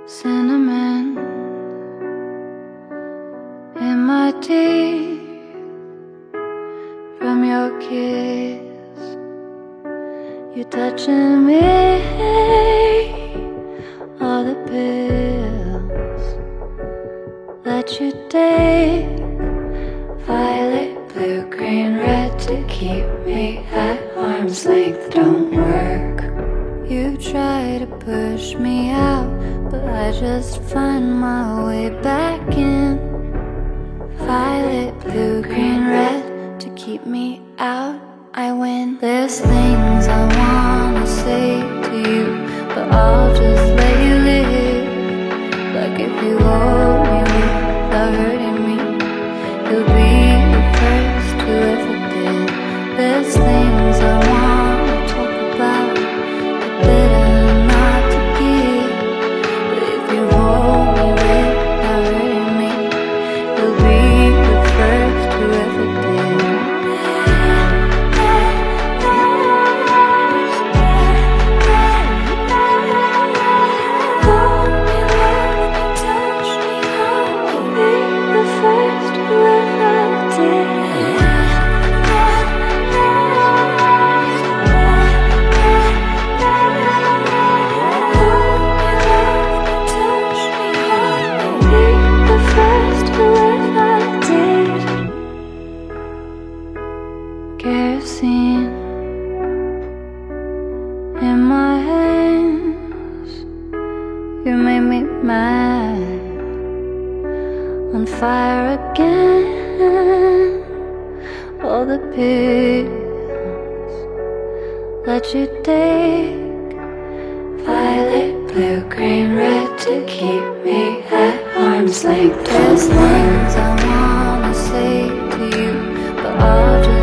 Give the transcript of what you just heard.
cinnamon in my teeth from your kiss. You touching me, all the pills that you take, violet, blue, green, red, to keep me at arm's length don't work. You try to push me out, but I just find my way back in. Violet, blue, green, red, to keep me out, I win. There's things I wanna say to you, but I'll just let you live. Like if you hold me without hurting me, you'll be the first who ever did. There's things I wanna talk about, but better not to give. But if you hold me without hurting me, you'll be the first who ever did. Hold me, love me, touch me, I'll be the first who ever did. Kerosene in my hands, you made me mad, on fire again. All the pills that you take, violet, blue, green, red, to keep me at arm's length. There's things I wanna say to you, but I'll just